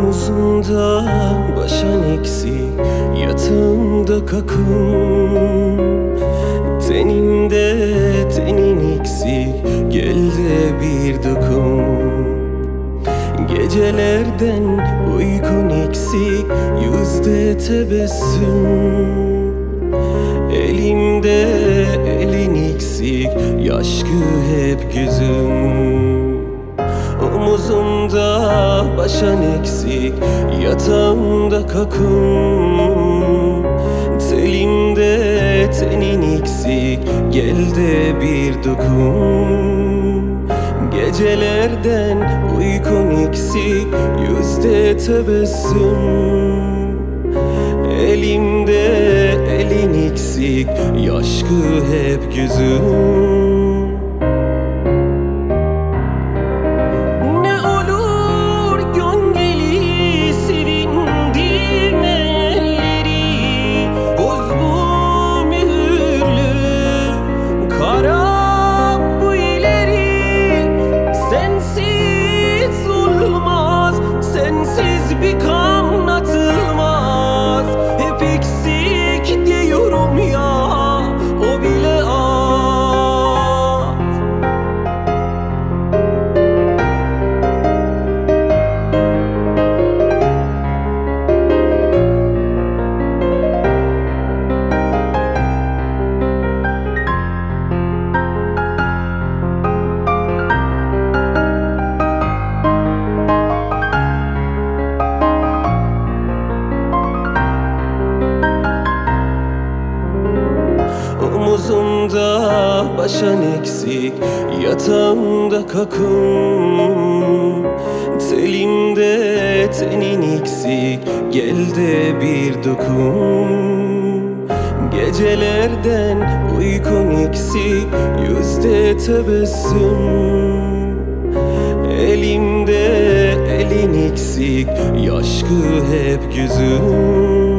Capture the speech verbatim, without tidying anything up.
Omuzunda başan eksik, yatağımda kakım. Tenimde tenin eksik, gel de bir dokun. Gecelerden uykun eksik, yüzde tebessüm. Elimde elin eksik, yaşkı hep gözüm. Omuzumda başan eksik, yatağımda kakım. Telimde tenin eksik, gel de bir dokun. Gecelerden uykun eksik, yüzde tebessüm. Elimde elin eksik, yaşkı hep gözüm. Bir kan atılmaz, hep eksik diyorum ya, o bile az. Omuzumda başan eksik, yatağımda kakım. Telimde tenin eksik, gel de bir dokun. Gecelerden uykun eksik, yüzde tebessüm. Elimde elin eksik, yaşkı hep gözüm.